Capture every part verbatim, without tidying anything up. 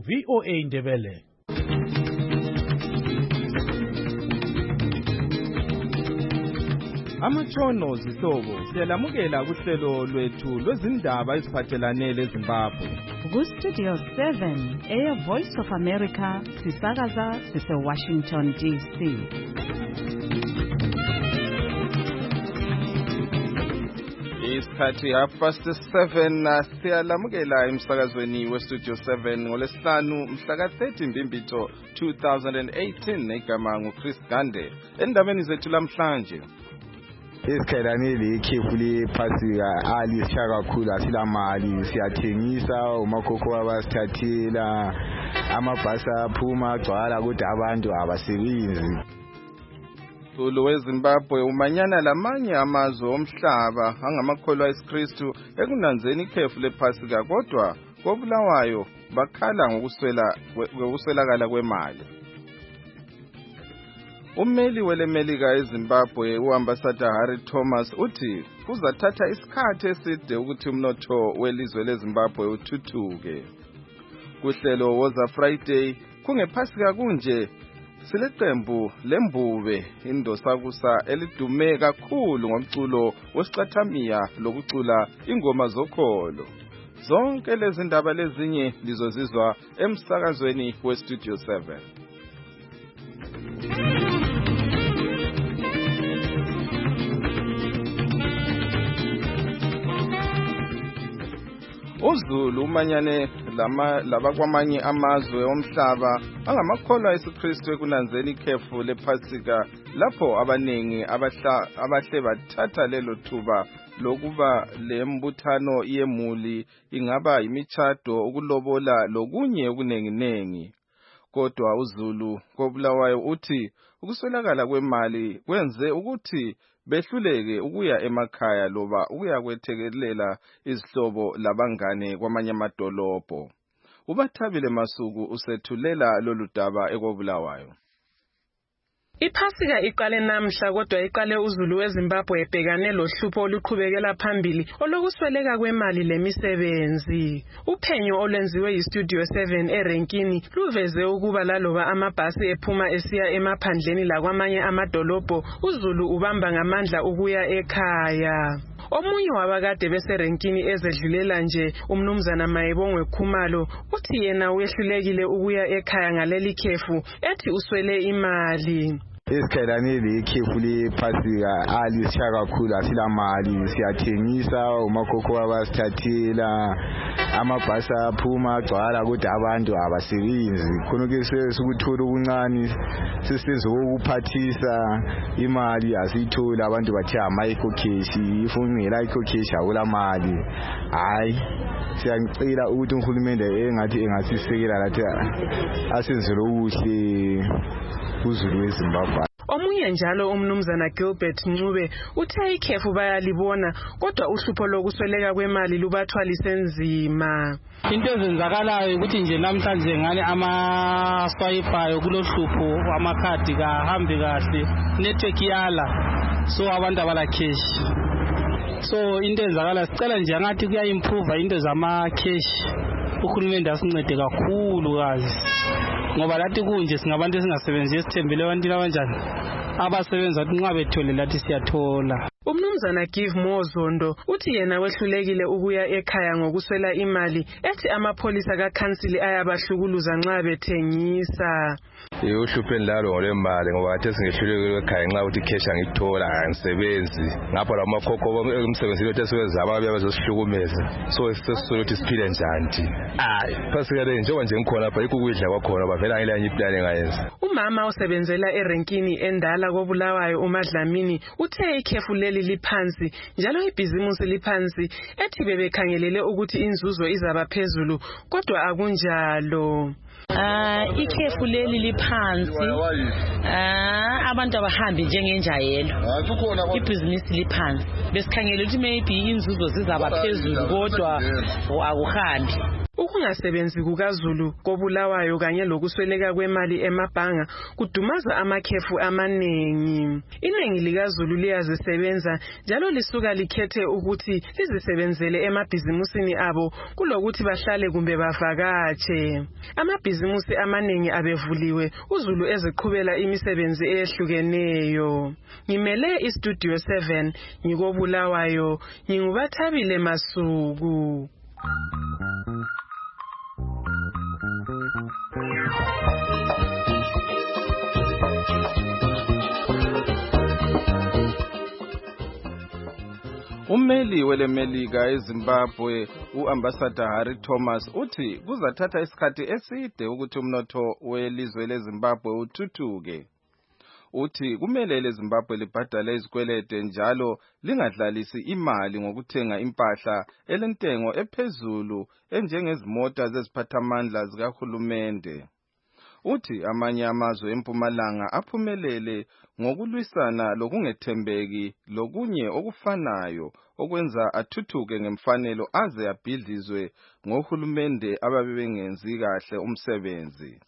V O A Ndebele. Amatshono zihlobo siyalamukela kuhlelo lwethu lwezindaba eziphathelane leZimbabwe. Ku Studio seven, Air Voice of America, sisakaza sise Washington D C. Isikhathi half past seven siyalamukela emsakazweni we Studio seven ngolesihlanu mhla ka thirty Mbimbitho two thousand eighteen negama nguChris Gande. Endabeni zethu lamhlanje Isikhalanile ikhefu lephasika alisha kakhulu asilamali siyathengisa umakhokho abasithathela amabhasi aphuma agcwala kodwa abantu abasebenzi. Umqulu weZimbabwe umanyana lamanye amazwe omhlaba angamakholwa eSikristu ekunanzeni ikhefu lephasika kodwa koBulawayo bakhala ngokuswela ngokuswelakala kwemali. Ummeli welemelika eZimbabwe uambassador Harry Thomas uthi kuzathatha isikhathi eside ukuthi umnotho welizwe leZimbabwe uthuthuke. Kuhlelo woza Friday kungephasika kunje sileqembu lembube indosakusa elidume kakhulu ngomculo wesicathamiya lokucula ingoma zokholo. Zonke lezi ndaba lezinye lizozizwa emsakazweni we Studio seven. UZulu umanyane lama labakwamanye amazwe omhlaba angamakholwa eSikristu ekunanzeni ikhefu lephasika lapho abanengi abahla abahle bathatha lelo thuba lokuba lembuthano yemuli ingaba imichado ukulobola lokunye okunenginengi. Kodwa uZulu koBulawayo uthi ukuswelakala kwemali kwenze ukuthi behluleke ukuya emakhaya loba ukuya kwethekelela izihlobo labangane kwamanye amadolobho. UBathabile Masuku usethulela lolu daba ekoBulawayo. Iphasika iqale namhla kodwa iqale uZulu weZimbabwe ebhekane lohlupho oluqhubekela phambili olokusweleka kwemali lemisebenzi. Uphenyo olwenziwe yiStudio seven eRenkini luveze ukuba laloba amabhasi ephuma esiya emaphandleni lakwamanye amadolobho uZulu ubamba ngamandla ukuya ekhaya. Omunye wabakade beseRenkini ezedlulela nje umnumzana Mayebongwe Khumalo uthi yena uyehlulekile ukuya ekhaya ngaleli khefu ethi uswele imali. Isikhalanile ikhefu lephasika alisha kakhulu asilamali siyathengisa umakhokho abasithathela amabhasi aphuma agcwala kodwa abantu abasebenzi khona ke sesukuthola ukuncane sesisenze ukuphathisa imali asithola abantu bathi amayikho cash ifungela ikho cash awulamali. Hayi siyangicela ukuthi uhulumende engathi engasisekela lathi asenzele ukuhle uZulu weZimbabwe. Omunye njalo umnumzana Gilbert Ncube uthe ikhefu bayalibona kodwa uhlupho lokusweleka kwemali lubathwalise nzima. Into ezenzakalayo ukuthi nje namhlanje ngane ama swipe kulohlupho amakhadi kahambe kahle network yala so abantu abala cash. So into ezenzakala sicela nje ngathi kuya improve into zama cash. Uhulumende asincede kakhulu kazi. Ngoba lathi kunje singabantu esingasebenzi esithembele abantwana abanjani abasebenza nxa bethole lathi siyathola. Umnumzana Give Mozondo uthi yena wehlulekile ukuya ekhaya ngokuswela imali ethi amapholisa kaCouncil ayabahlukuluza nxa bethengisa. Uhluphe lalo ngolemali ngoba athe singehlulekile ekhaya nxa uthi cash angithola angisebenzi ngapha la makhokho umsebenzi lo tesebenza ababe bazosihlukumeza so sesisolo ukuthi siphile njani. Hayi phasika le njengoba nje ngikhona lapha ikukudla kwakhona bavela ngelenye iplan engayenza. Umama osebenzela eRenkini endala koBulawayo uMadlamini uthe ikhefu leli liphansi njalo ibhizimusi liphansi ethi bebekhangelele ukuthi inzuzo izaba phezulu kodwa akunjalo. Ah ikhefu leli liphansi ah abantu abahambi njengenjayelo ibhizinisi liphansi besikhangela ukuthi maybe inzuzo zizaba phezulu kodwa akuhambi. Ukungasebenzi kukaZulu koBulawayo kanye lokusweleka kwemali emabhanga kudumaza amakhefu amaningi. Iningi likaZulu liyazisebenza njalo lisuka likhethe ukuthi lizisebenzele emabhizimusini abo kulokuthi bahlale kumbe bavakatshe. Amabhizimusi amaningi abevuliwe uZulu eziqhubela imisebenzi eyehlukeneyo. Ngimele iStudio seven ngikoBulawayo ngingubathabile Masuku. Ummeli welemelika eZimbabwe uAmbassador Harry Thomas uthi kuzathatha isikhathi eside ukuthi umnotho welizwe leZimbabwe uthuthuke. Uthi kumele leZimbabwe libhadale izikwelede njalo lingadlalisi imali ngokuthenga impahla elentengo ephezulu enjengezimota zeziphathamandla zikahulumende. Uthi amanye amazwe eMpumalanga aphumelele ngokulwisana lokungethembeki lokunye okufanayo okwenza athuthuke ngemfanelo aze abhidlizwe ngohulumende ababengenzi kahle umsebenzi.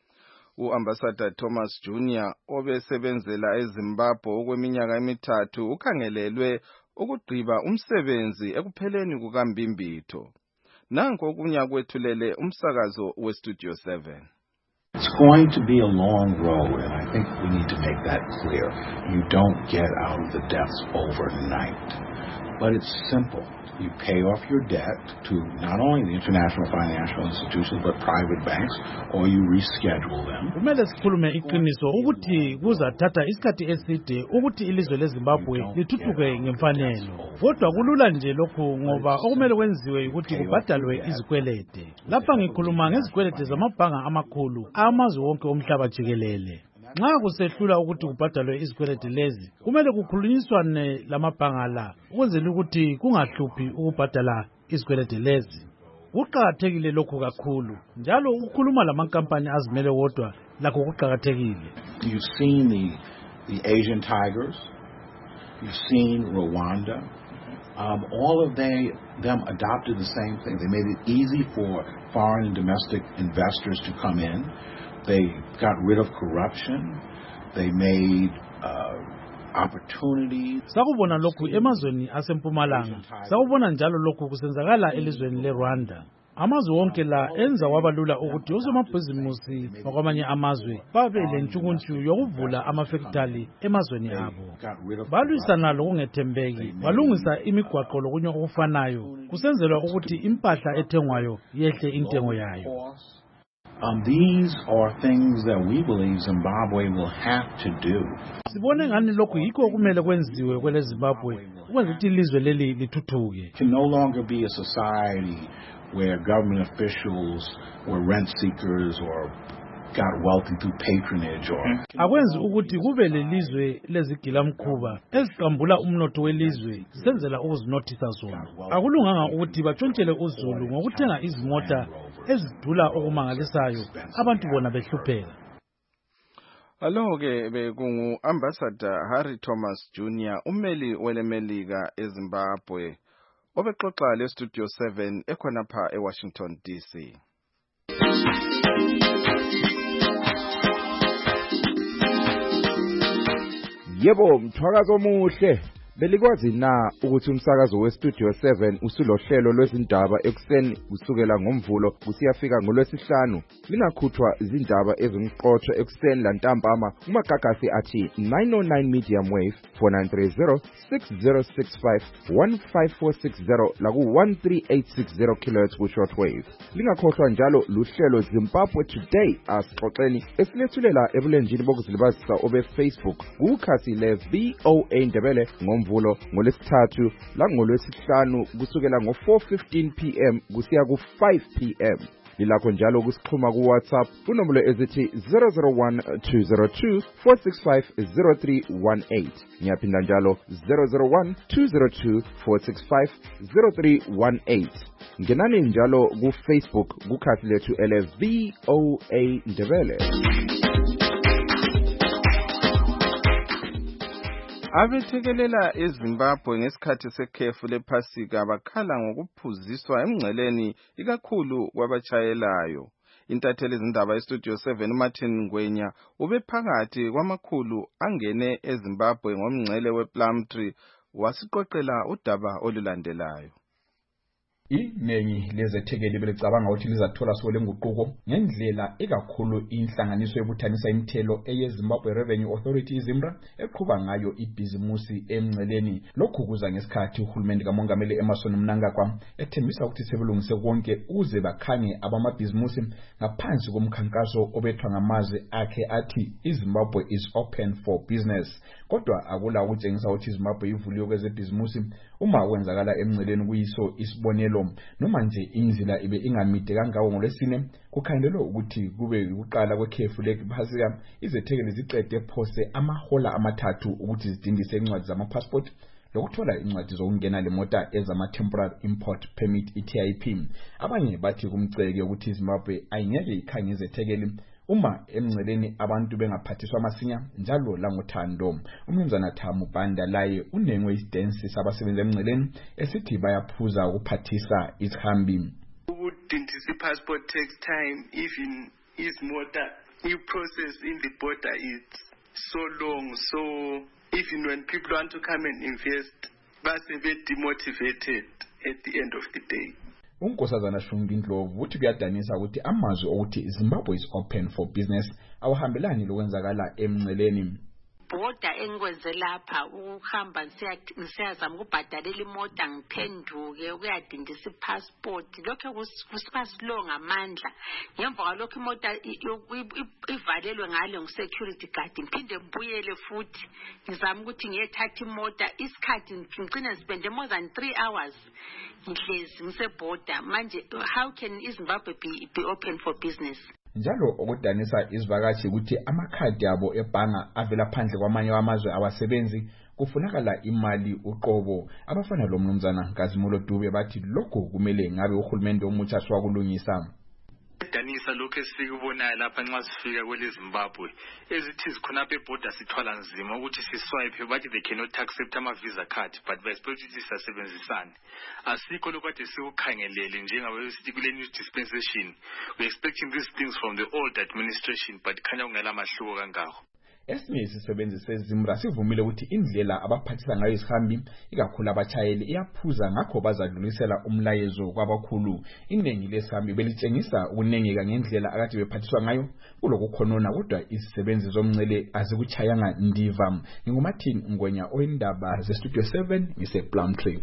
uAmbassador Thomas Junior obesebenzela eZimbabwe okweminyaka emithathu ukhangelelwe ukugqiba umsebenzi ekupheleni kukaMbimbitho. Nanko okunye kwethulele umsakazo weStudio seven. It's going to be a long road, and I think we need to make that clear. You don't get out of the depths overnight, but it's simple. You pay off your debt to not only the international financial institutions, but private banks, or you reschedule them. Kumele sikhulume iqiniso ukuthi kuzathatha isikhathi eside ukuthi ilizwe leZimbabwe lithuthuke ngemfanelo. Kodwa kulula nje lokho ngoba okumele kwenziwe ukuthi kubhadalwe izikwelede. Lapha ngikhuluma ngezikwelede zamabhanga amakhulu amazwe wonke omhlaba jikelele. Nxa kusehlula ukuthi kubhadalwe izikwelede lezi, kumele kukhulunyiswane lamabhanga la ukwenzela ukuthi kungahluphi ukubhadala izikwelede lezi. Kuqakathekile lokho kakhulu. Njalo ukukhuluma lamankampani azimele wodwa lakho kuqakathekile. You've seen the the Asian Tigers. You've seen Rwanda. Um, all of they them adopted the same thing. They made it easy for foreign and domestic investors to come in. They got rid of corruption. They made uh, opportunities. Sakubona lokhu emazweni asempumalanga. Sakubona njalo lokhu kusenzakala elizweni leRwanda. Amazwe wonke la enza wabalula ukuthi osomabhizimusi bakwamanye amazwe babe lentshukuntshu yokuvula amafactory emazweni abo. Balwisana lokungethembeki, balungisa imigwaqo lokunye okufanayo. Kusenzelwa ukuthi impahla ethengwayo yehle intengo yayo. Um, these are things that we believe Zimbabwe will have to do. Sibone ngani lokhu yikho kumele kwenziwe kwele Zimbabwe ukwenza ukuthi ilizwe leli lithuthuke. Can no longer be a society where government officials were rent seekers or got wealthy through patronage or akwenzi ukuthi kube lelizwe lezigilamkhuba eziqambula umnotho welizwe senzela ukuzinothisa zona. Akulunganga ukuthi batshontshele uZulu ngokuthenga izimota ezidula okumangalisayo abantu bona behlupheka. Aloke bekungu Ambassador Harry Thomas Junior ummeli welemelika eZimbabwe obexoxa leStudio seven ekhonapha eWashington D C. Yebo, mthwakazo omuhle. Belikwazi na ukuthi umsakazo weStudio seven usulohlelo lwezindaba ekseni kusukela ngomvulo kusiyafika ngolwesihlanu. Lingakhuthwa izindaba ezimqotho ekseni lantambama kumagagasi athi nine oh nine medium wave four nine three zero six zero six five one five four six zero laku one three eight six zero kilohertz ku shortwave. Lingakhohlwa njalo luhlelo Zimbabwe Today asixoxeni esilethulela ebulenjini bokuzilibazisa obe Facebook kukhasi le V O A Ndebele ngomvulo ngolesithathu la ngolwesihlanu kusukela ngo four fifteen p m kusiya ku five p m Lilakho njalo kusixhuma ku WhatsApp kunombolo ezithi zero zero one two zero two four six five zero three one eight. Ngiyaphinda njalo zero zero one two zero two four six five zero three one eight. Ngenani njalo ku Facebook kukhasi lethu ele V O A Ndebele. Abethekelela eZimbabwe ngesikhathi sekhefu lephasika bakhala ngokuphuziswa emngceleni ikakhulu kwabachayelayo. Intatheli izindaba eStudio seven uMartin Ngwenya ubephakathi kwamakhulu angene eZimbabwe ngomngcele wePlumtree wasiqoqela udaba olulandelayo. Iningi lezethekeli belicabanga ukuthi lizathola sole nguquko ngendlela ekakhulu inhlanganiso yokuthanisa imithelo eyeZimbabwe Revenue Authority ZIMRA eqhuba ngayo ibhizimusi emngceleni. Lokhu kuza ngesikhathi uhulumende kamongameli Emmerson Mnangagwa ethembisa ukuthi sebelungise konke ukuze bakhange abamabhizimusi ngaphansi komkhankaso obethwa ngamazwi akhe athi iZimbabwe is open for business. Kodwa akula ukutshengisa ukuthi iZimbabwe ivuliwe kwezebhizimusi uma kwenzakala emngceleni kuyiso isibonelo noma nje indlela ibe ingamide kangawo ngolwesine kukhangelwe ukuthi kube ukuqala kwekhefu lephasika izethekeli ziqede phose amahola amathathu ukuthi zidindise incwadi zamapassport lokuthola incwadi zokungena lemota ezama temporary import permit T I P. Abanye bathi kumceke ukuthi iZimbabwe ayingeke ikhange izethekeli uma emngceleni abantu bengaphathiswa masinya njalo langothando. Umnumzana Thamu Banda laye unengwe isidensi sabasebenza emngceleni esithi bayaphuza ukuphathisa izihambi. Ukudindisa ipassport takes time, even is motor you process in the border is so long, so even when people want to come and invest base be demotivated at the end of the day. Unkosazana Shungi Ndlovu uthi kuyadanisa ukuthi amazwi okuthi Zimbabwe is open for business awahambelani lokwenzakala emngceleni. Border engikwenze lapha ukuhamba ngisiyazama ukubhadalela imoto ngiphenduke ukuyadindisa ipassport lokho kusiba slow ngamandla ngemva kwalokho imoto ivalelwe ngale ngu-security guard ngiphinde ngibuyele futhi ngizama ukuthi ngiyethatha imoto isikhathi ngicine spende more than three hours ngihlezi ngiseborder. Manje how can iZimbabwe be, be open for business? Njalo okudanisa izivakashi ukuthi amakhadi abo ebhanga avela phandle kwamanye amazwe awasebenzi kufunakala imali uqobo. Abafana lo mnumzana Nkazimulo Dube bathi lokho kumele ngabe uhulumende omutsha siwakulungisa. Danisa lokho esikubonayo lapha nxa sifika kwele Zimbabwe ezithi zikhonapha eborder sithwala nzima ukuthi siswipe bathi they cannot accept ama visa card but by expect ukuthi sisebenzisane. Asikho lokho ade sikukhangelele njengabe sithi kule new dispensation we expecting these things from the old administration but khanya kungela mahluko kangako. Esinye isisebenzi seZIMRA sivumile ukuthi indlela abaphathisa ngayo izihambi ikakhulu abachayeli iyaphuza ngakho bazadlulisela umlayezo kwabakhulu. Iningi lesihambi belitshengisa ukunengeka ngendlela akade bephathiswa ngayo kulokukhonona kodwa isisebenzi zomngcele azikuchayanga ndiva. NginguMartin Ngwenya oyindaba zeStudio seven ngisePlumtree.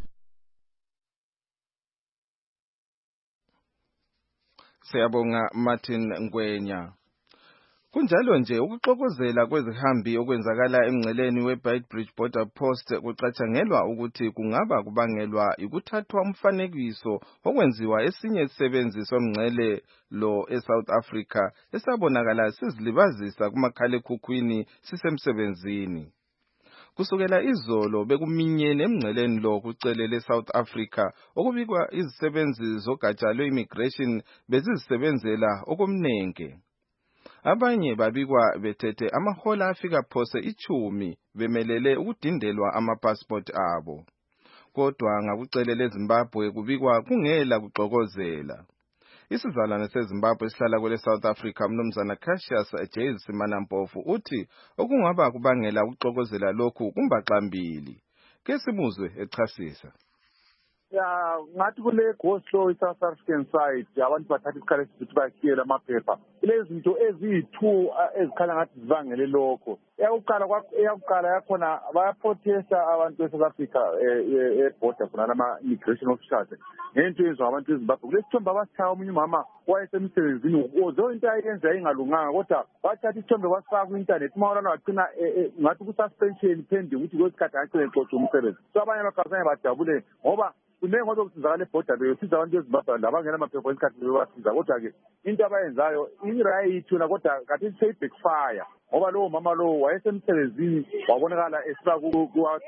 Siyabonga Martin Ngwenya. Kunjalo nje ukuxokozela kwezihambi okwenzakala emngceleni weBeitbridge Border Post kucatshangelwa ukuthi kungaba kubangelwa ukuthathwa umfanekiso okwenziwa esinye isisebenzi somngcele lo eSouth Africa esabonakala sizilibazisa kumakhalekhukhwini sisemsebenzini. Kusukela izolo bekuminyene emngceleni lo kucelele South Africa okubikwa izisebenzi zogatsha lwe-immigration bezizisebenzela okomnenge. Abanye babikwa bethethe amahola afika phose ichumi bemelele ukudindelwa amapassport abo. Kodwa ngakucelele eZimbabwe kubikwa kungela kuxokozela. Isizalwane seZimbabwe sihlala kwele South Africa umnumzana Cassius J Simanampofu uthi okungaba kubangela ukuxokozela lokhu kumbaxambili. Ke sibuzwe echasisa. Ya ngathi kule go slow iSouth African side abantu bathatha isikhathi esithi bakhiyela amaphepha lezi zinto eziyi-two ezikhala ngathi zibangele lokho. Eyakuqala eyakuqala yakhona bayaprotesta abantu eSouth Africa eborder khona nama immigration officials ngento yenziwa abantu eZimbabwe. Kulesithombe abasithaya omunye umama wayesemsebenzini ozo into ayenza ingalunganga kodwa bathatha isithombe basifaka ku-internet umawolana wagcina ngathi ku-suspension pending ukuthi kwesikhathi agcine exotsha umsebenzi. So abanye bakazanye bajabule ngoba kunenge ngoba kusizakala eborder beyosiza abantu eZimbabwe labangena amaphepha esikhathi bebasiza kodwa-ke into abayenzayo i-right yona kodwa kathi seyi-backfire ngoba lowo mama lowo wayesemsebenzini wabonakala esifaka ku-WhatsApp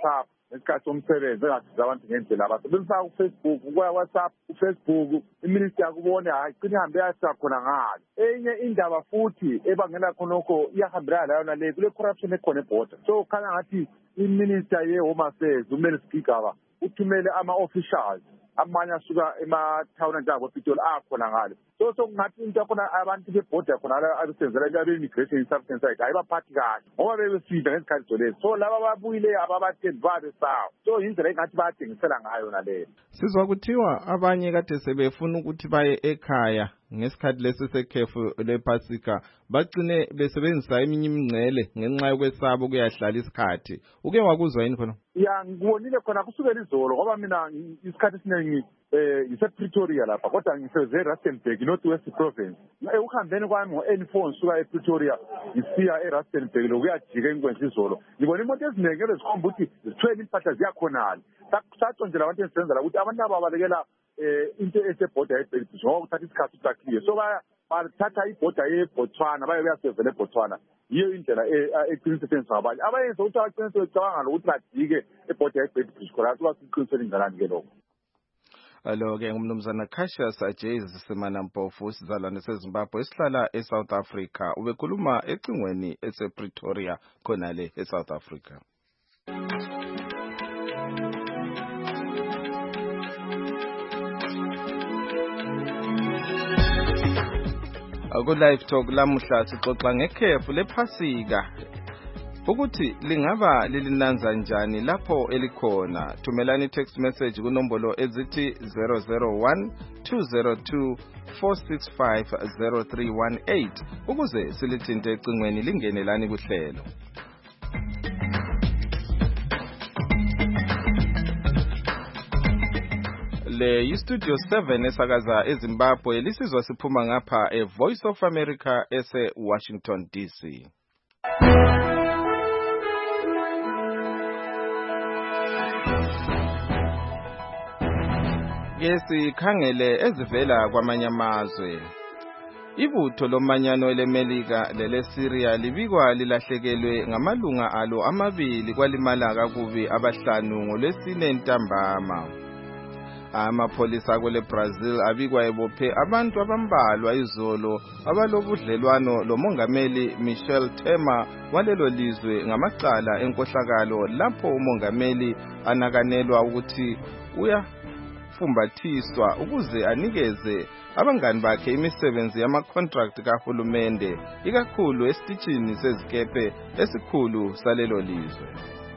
ngesikhathi somsebenzi engasiza abantu ngendlela abasebenzisa uFacebook ku-WhatsApp uFacebook iministry yakubone hayi qina ihambe yasa khona ngalo enye indaba futhi ebangela khonokho iyahambelana layo nale kule corruption ekhona eborder so khanya ngathi iminister ye-Home Affairs umele speaker uthumele ama-officials amanye asuka emathawuni anjengabo Pitoli akhona ngalo so sokungathi into yakhona abantu bebhoda khona abasenzela abe-immigration substance side ayibaphathi kahle ngoba bebefida ngesikhathi zolezi so laba babuyile ababathendi babe sawo so yindlela engathi bayadengisela ngayo naleyo. Sizwa kuthiwa abanye kade sebefuna ukuthi baye ekhaya ngesikhathi lesi sekhefu lePasika bagcine besebenzisa eminye imingcele ngenxa yokwesaba ukuyahlala isikhathi. Uke wakuzwa yini khona? Ya ngibonile khona kusukela izolo ngoba mina isikhathi esiningi eh isePretoria lapha kodwa ngiseze eRustenburg North West Province. Ukuhambeni kwami ngo-N four ngisuka ePretoria ngisiya eRustenburg lokuyajika enkwenzi izolo. Ngibona imoto eziningi ezikhomba ukuthi zithwele impahla ziyakhonala. Saconjela abantu esenzela ukuthi abantu ababalekela eh into esebhoda yeBelgium ngoba kuthatha isikhathi ukuthakiye so baya bathatha ibhoda yeBotswana baye beyasevela eBotswana yiyo indlela eqinisekisa abanye abayenza ukuthi abaqinisekise becabanga ukuthi bajike ebhoda yeBelgium khona kuba siqinisele ingalani ke lokho. Alo ke ngumnumzana Cassius Ajayes Semana Mpofu sizalwane seZimbabwe esihlala eSouth Africa ubekhuluma ecingweni esePretoria khona le eSouth Africa. Aku live talk lamuhla sixoxa ngekhefu lePhasika ukuthi lingaba lilinanza njani lapho elikhona. Thumelani text message kunombolo ezithi zero zero one two zero two four six five zero three one eight ukuze silithinte ecingweni lingenelani kuhlelo. Le Studio seven esakaza eZimbabwe lisizwa siphuma ngapha e Voice of America ese Washington D C. Yesi khangele ezivela kwamanye amazwe. Ibutho lomanyano leMelika lele Syria libikwa lilahlekelwe ngamalunga alo amabili kwalimala kakubi abahlanu ngolwesine ntambama. Amapolisa kwele Brazil abikwa ebophe abantu abambalwa izolo abalobudlelwano lomongameli Michel Temer walelo lizwe ngamacala enkohlakalo lapho umongameli anakanelwa ukuthi uyafumbathiswa ukuze anikeze abangani bakhe imisebenzi yama-contract kahulumende ikakhulu esitichini sezikepe esikhulu salelo lizwe.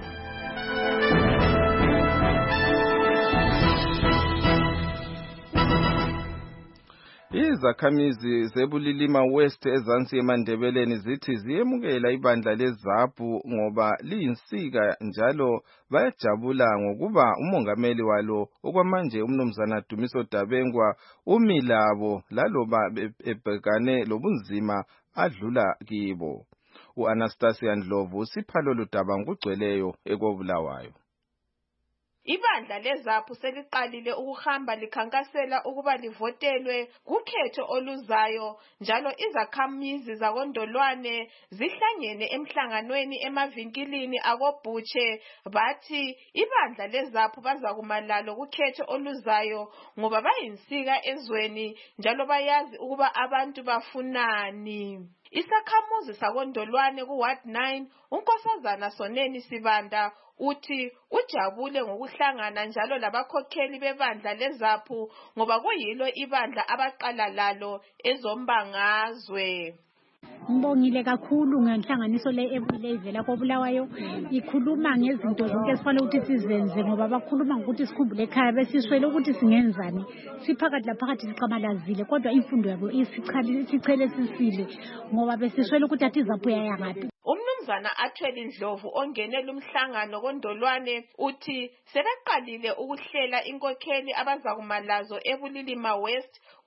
Izakhamizi zebulilima West ezansi eMandebeleni zithi ziyemukela ibandla leZAPU ngoba liyinsika njalo bayajabula ngokuba umongameli walo okwamanje umnumzana Dumiso Dabengwa umilabo laloba ebhekane lobunzima adlula kibo. uAnastasia Ndlovu usiphalo ludaba ngugcweleyo ekobulawayo. Ibandla leZAPU seliqalile ukuhamba likhankasela ukuba livotelwe kukhetho oluzayo njalo izakhamizi zakondolwane zihlangene emhlanganweni emavinkilini akobhutshe bathi ibandla leZAPU bazakumalalo kukhetho oluzayo ngoba bayinsika ezweni njalo bayazi ukuba abantu bafunani. Isakhamuzi sakondolwane ku Ward nine unkosazana Soneni Sibanda uthi ujabule ngokuhlangana njalo labakhokheli bebandla leZAPU ngoba kuyilo ibandla abaqala lalo ezombangazwe. Ngibongile kakhulu ngenhlanganiso le evela kobulawayo ikhuluma ngezinto zonke esifanele ukuthi sizenze ngoba bakhuluma ukuthi sikhumbule ekhaya besiswele ukuthi singenzani siphakathi laphakathi siqamalazile kodwa imfundo yabo isichali sichele sisile ngoba besiswele ukuthi athi iZAPU yayangaphi. Umnumzana Athweli Ndlovu ongene lumhlangano kondolwane uthi sebeqalile ukuhlela inkokheli abazakumalazo eBulilima West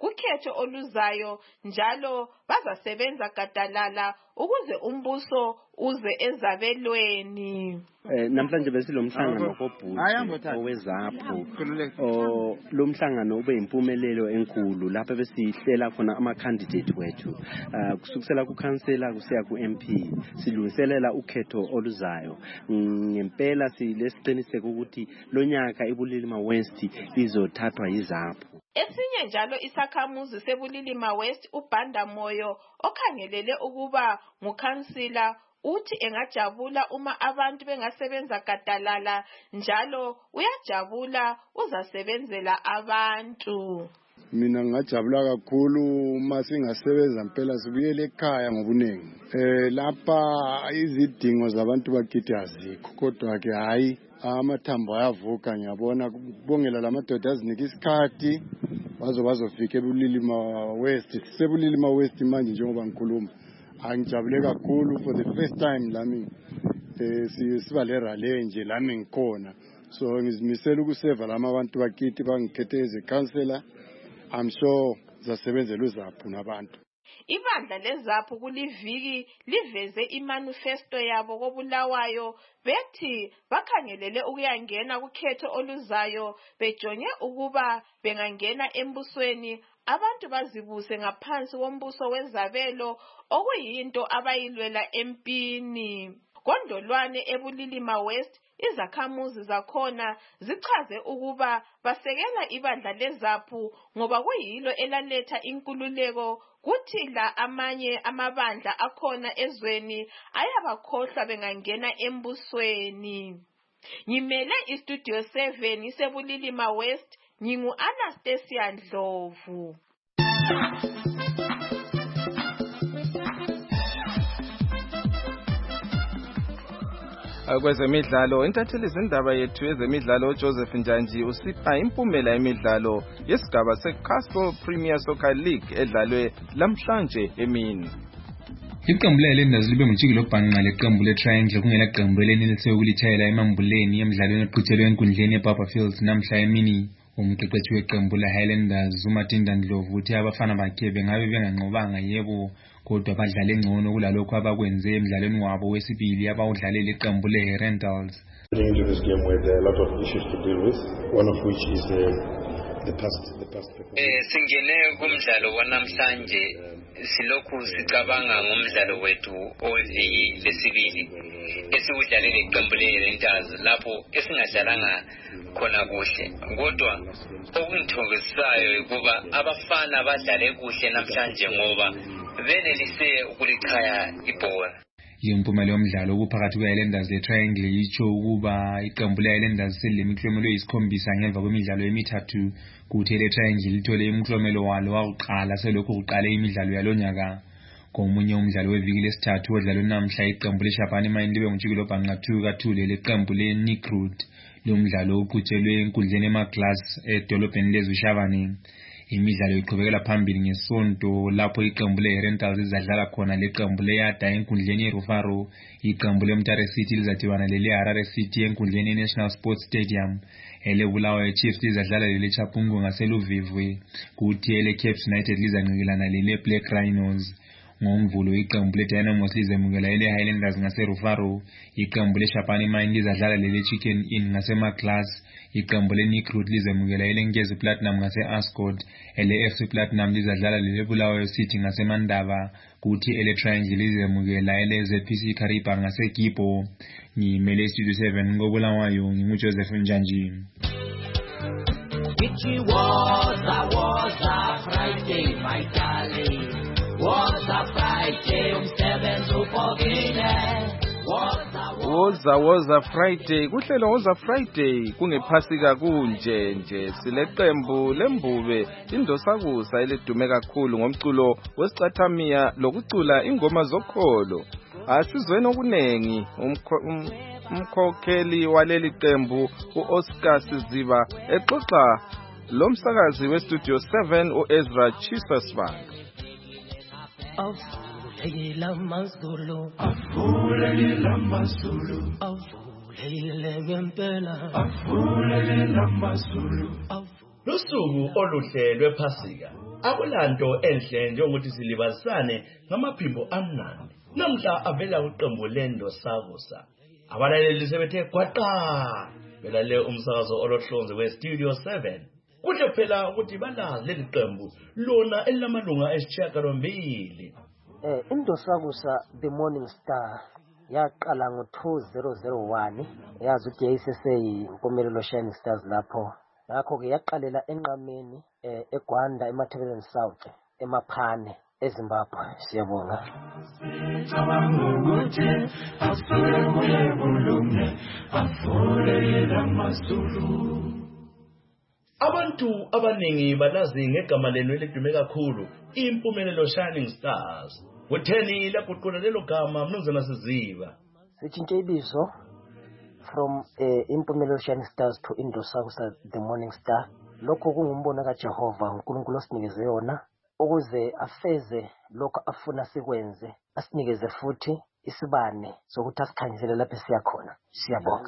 kukhetho oluzayo njalo bazasebenza gadalala ukuze umbuso uze ezabelweni. Eh namhlanje besilomhlangano kobhuti owezapho o lo mhlangano ube impumelelo enkulu lapha besihlela khona ama candidate wethu kusukisela ku councillor kusiya ku M P silungiselela ukhetho oluzayo ngempela silesiqiniseko ukuthi lonyaka iBulilima West izothathwa yizapho. Esinye njalo isakhamuzi seBulilima West uBhanda Moyo okhangelele ukuba ngukhansila uthi engajabula uma abantu bengasebenza gadalala njalo uyajabula uzasebenzela abantu. Mina ngajabula kakhulu uma singasebenza impela sibuyele ekhaya ngobunengi. Eh lapha izidingo zabantu bakithi azikho kodwa ke hayi amathambo ayavuka ngiyabona kubongela lamadoda azinika isikhathi bazo bazofika eBulilima West seBulilima West manje njengoba ngikhuluma angijabule kakhulu for the first time lami eh siba le rally nje lami ngikhona so ngizimisela ukuseva lama abantu bakithi bangikhethe as a councillor. I'm sure zasebenzela uzaphu nabantu. Ibandla lezaphu kuliviki liveze imanifesto yabo kobulawayo bethi bakhangelele ukuyangena kukhetho oluzayo bejonge ukuba bengangena embusweni abantu bazibuse ngaphansi kombuso wezabelo okuyinto abayilwela empini. Kondolwane eBulilima West izakhamuzi zakhona zichaze ukuba basekela ibandla lezaphu ngoba kuyilo elaletha inkululeko kuthi la amanye amabandla akhona ezweni ayabakhohlwa bengangena embusweni. Ngimele iStudio seven iseBulilima West ngingu Anastasia Ndlovu. Kwezemidlalo intatheli izindaba yethu yezemidlalo Joseph Njanji usipha impumela emidlalo yesigaba seCastle Premier Soccer League edlalwe lamhlanje emini. Iqembu leLenders libe ngujiki lobhanqa leqembu leTriangle kungela qembu elenelise ukulithayela emambuleni emidlalweni eqhuthelwe enkundleni eBarber Fields namhla emini. Umqeqeshi weqembu leHighlanders uMatinda Ndlovu uthi abafana bakhe bengabe benganqobanga yebo kodwa badlala engcono kulalokho abakwenze emidlalweni wabo wesibili abawudlalela iqembu leRentals. Into this game with a lot of issues to deal with, one of which is uh, the past the past eh singene kumdlalo wanamhlanje silokhu sicabanga ngomdlalo wethu oviki lesibili esiwudlalele iqembu leRentals lapho esingadlalanga khona kuhle kodwa okungithokozisayo ukuba abafana badlale kuhle namhlanje ngoba benelise ukulikhaya ibhola. Impumela yomdlalo kuphakathi kweHighlanders leTriangle yicho ukuba iqembu leHighlanders selemiklomelo eyisikhombisa ngemva kwemidlalo emithathu kuthi leTriangle lithole imklomelo walo wakuqala selokhu kuqale imidlalo yalonyaka. Komunye umdlalo weviki lesithathu odlalwe namhla iqembu leShabani Mine libe ngujiki lobhanqa two kathule leqembu leNikrut. Lo mdlalo uqhutshelwe enkundleni eMaglass edolobheni leZushavani. Imidlalo iqhubekela phambili ngesonto lapho iqembu leRentals izadlala khona leqembu leYada enkundleni eRufaro. Iqembu leMtare City lizadibana leHarare City enkundleni eNational Sports Stadium. EleBulawayo Chiefs lizadlala leChapungu ngaseluvivwe. Kuthi eleCape United lizanqikelana leBlack Rhinos. ngomvulo iqembu leDynamos lizemukela eleHighlanders ngaseRufaro. Iqembu leShabani Mine lizadlala leleChicken Inn ngaseMaglass. Iqembu leNikrut lizemukela eleNgezi Platinum ngaseAscot. eleF C Platinum lizadlala leleBulawayo City ngaseMandaba. Kuthi eleTriangle lizemukela eleZ P C Kariba ngaseGibo. Ngimele Studio seven ngobulawayo nginguJoseph Njanji. It was a was a Friday, my darling. Was a Friday, um seven upogine. Woza woza Friday kuhlelo woza Friday kungephasika kunje nje sileqembu lembube indosakusa elidume kakhulu ngomculo wesicathamiya lokucula ingoma zokholo. Asizweni okunengi umkhokheli waleli qembu uOscar Siziba exoxa lomsakazi weStudio seven uEzra Chisasvan. Avulekile mazulu avulekile mazulu avulekile ngempela avulekile mazulu Lusuku oluhle lwephasika akulanto enhle njengokuthi silibazisane ngamaphimbo amnandi. Namhla avela kwiqembu lendo sakusa. Abalaleli sebethe gwaqa belale umsakazo olohlonze we-Studio seven. Kuhle phela ukuthi balazi leli qembu lona elilamalunga esishiyagalombili. Eh into sakusa The Morning Star yaqala ngo-two thousand one yazi ukuthi yayisesey impumelelo Shining Stars lapho. Ngakho ke yaqalela enqameni eh eGwanda eMatabeleland South eMaphane eZimbabwe. Siyabonga. Abantu abaningi balazi ngegama lenu elidume kakhulu impumelelo Shining Stars. Utheni laguqula lelo gama mnumzana Siziba? Sitshintshe ibizo from uh, impumelelo Shining Stars to Indo Sakusa The Morning Star. Lokho kungumbono kaJehova uNkulunkulu osinikeze yona ukuze afeze lokho afuna sikwenze, asinikeze futhi isibane sokuthi asikhanyisele lapho siya khona. Siyabonga.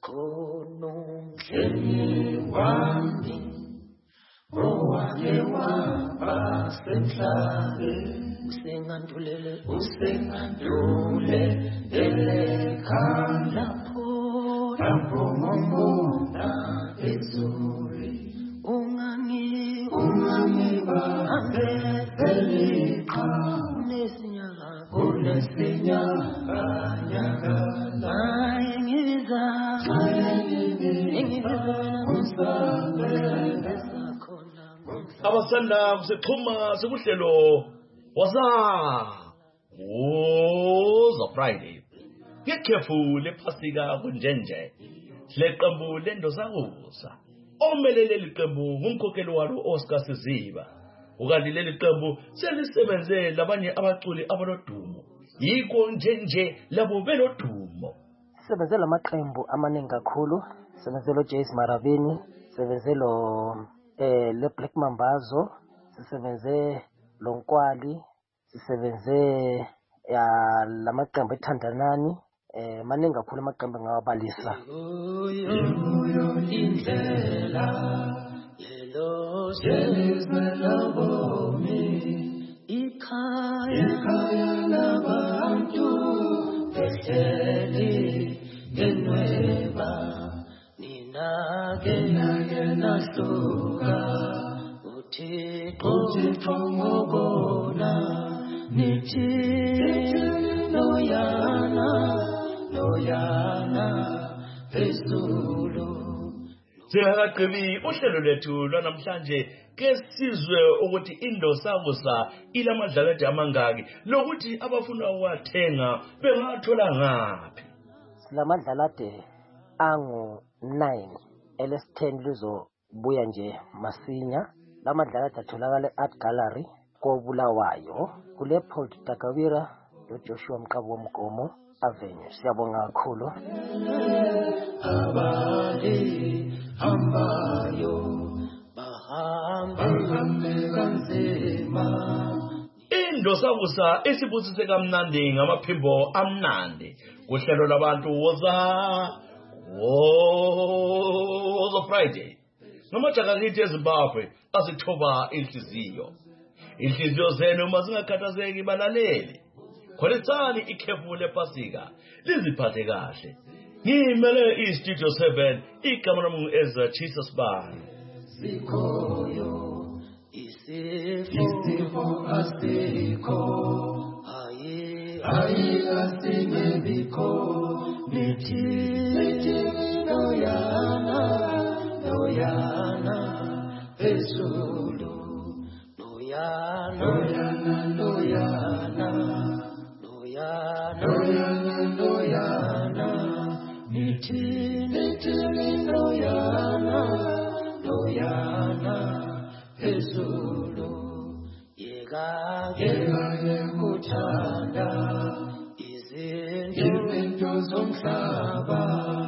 Usengandulele usengandulele elekhanda lapho ngomona ezuri ungangi ungangi bambeleka nesinyaka kunesinyaka nyaka ay ngibiza ngibiza kusabela abasanda kusixhuma sekuhlelo waza woza Friday ngekhefu lephasika kunjenje leqembu lendo sakusa omelele liqembu ngumkhokheli walo Oscar Siziba ukanti leli qembu selisebenze labanye abaculi abalodumo yiko njenje labo belodumo sebenze lamaqembu amaningi kakhulu sebenze lo Jace Maravini sebenze lo eh le Black Mambazo sisebenze lo Nkwali sisebenze ya lamaqembu ethandanani eh maningi kakhulu amaqembu ngawabalisa indlela yelo selizela bomi ikhaya ikhaya labantu behleli genweba nina ke nasuka uthi uthi ngobona nithi loyana loyana ezulu. Singakagqibi uhlelo lethu lwanamhlanje ke sizwe ukuthi Indo Sakusa ilamadlala amangaki lokuthi abafuna uwathenga bengathola ngaphi. Silamadlalade angu nine L S ten lizobuya nje masinya. Lamadlalade atholakala Art Gallery koBulawayo kule Paul Takawira no Joshua Mqabo Mgomo Avenue. Siyabonga kakhulu. Abali ambayo bahambe kanzima. Indo Sakusa isibusise kamnandi ngamaphimbo amnandi kuhlelo labantu woza woza Friday. Ngamajakalithi eZimbabwe asithoba inhliziyo. Inhliziyo zenu mazingakhathazeki balaleli. Khonetsani ikhefu lephasika liziphathe kahle. Ngimele iStudio seven igama lami Ezra Jesus Bani. Sikhoyo isifo asikho ayi ayi asingebikho nithi loyana loyana ezulu loyana loyana loyana loyana loyana nithi nithi loyana loyana ezulu yeka yeka kuthanda izinto zomhlaba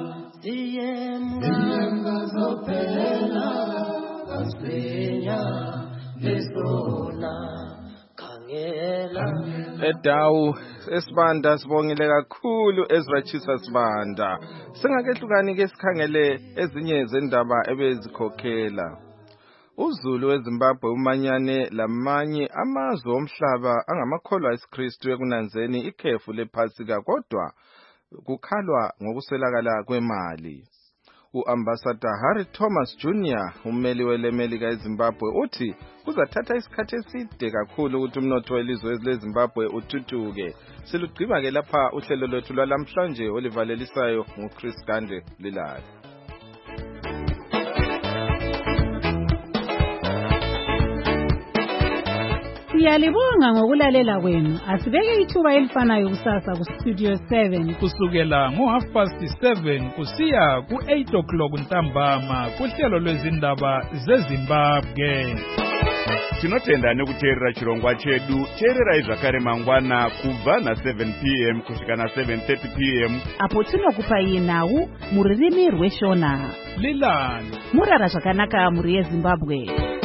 ziyemka zophela asinya lesona khangela edawu esibanda sibongile kakhulu Ezra Chisa Sibanda. Singakehlukani ke sikhangele ezinye zendaba ebezikhokhela. uZulu weZimbabwe umanyane lamanye amazwe omhlaba angamakholwa esikristu ekunanzeni ikhefu lephasika kodwa kukhalwa ngokuswelakala kwemali. U-Ambassador Harry Thomas Junior ummeli welemelika eZimbabwe uthi kuzathatha isikhathi eside kakhulu ukuthi umnotho welizwe leZimbabwe uthuthuke. Silugqiba ke lapha uhlelo lwethu lwalamhlanje olivalelisayo nguChris Gande Lilala. Siyalibonga ngokulalela kwenu. Asibeke ithuba elifanayo kusasa ku Studio seven kusukela ngo half past seven kusiya ku eight o'clock ntambama kuhlelo lwezindaba zeZimbabwe. Tinotenda nekuteerera chirongwa chedu. Teererai zvakare mangwana kubva na seven p m kusvika na seven thirty p m apo tinokupai nhau muririmi rweshona. Lilani murara zvakanaka muri yeZimbabwe.